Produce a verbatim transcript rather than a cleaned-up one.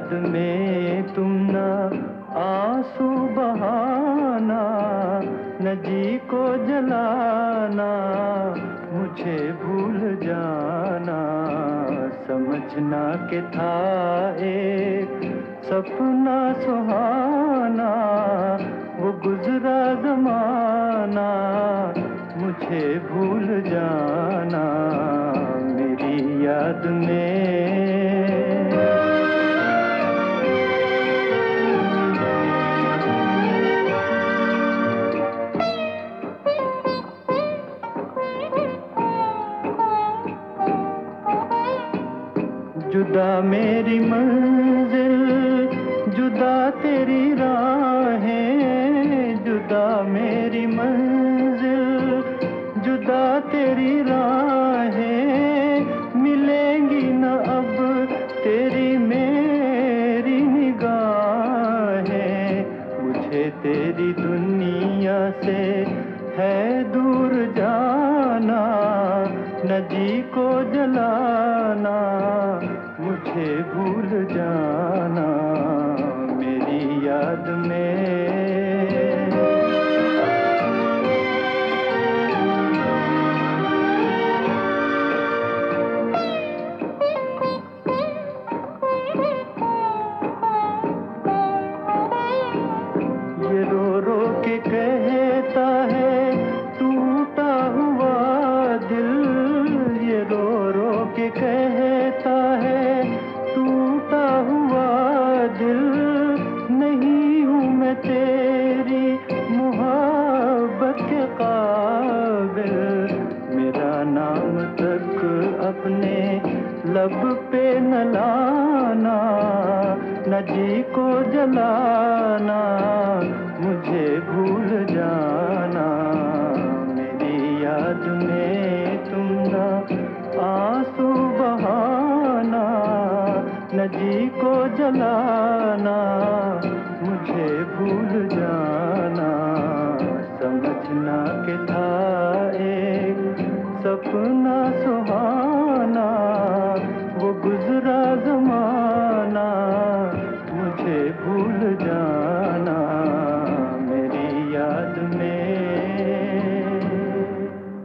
याद में तुम ना आंसू बहाना, न जी को जलाना, मुझे भूल जाना। समझना के था एक सपना सुहाना, वो गुजरा ज़माना, मुझे भूल जाना मेरी याद में। जुदा मेरी मंजिल, जुदा तेरी राहें, जुदा मेरी मंजिल, जुदा तेरी राहें, मिलेंगी न अब तेरी मेरी निगाहें। मुझे तेरी दुनिया से है दूर जाना, न जी को जलाना, मुझे भूल जाना मेरी याद में। ये रो रो के कहता है टूटा हुआ दिल, ये रो रो के कहता है टूटा हुआ दिल। नहीं हूँ मैं तेरी मोहब्बत के काबिल, मेरा नाम तक अपने लब पे न लाना, न जी को जलाना, मुझे भूल जाना मेरी याद में तुम ना आंसू बहाना, न जी को जलाना, मुझे भूल जाना। समझना के था एक सपना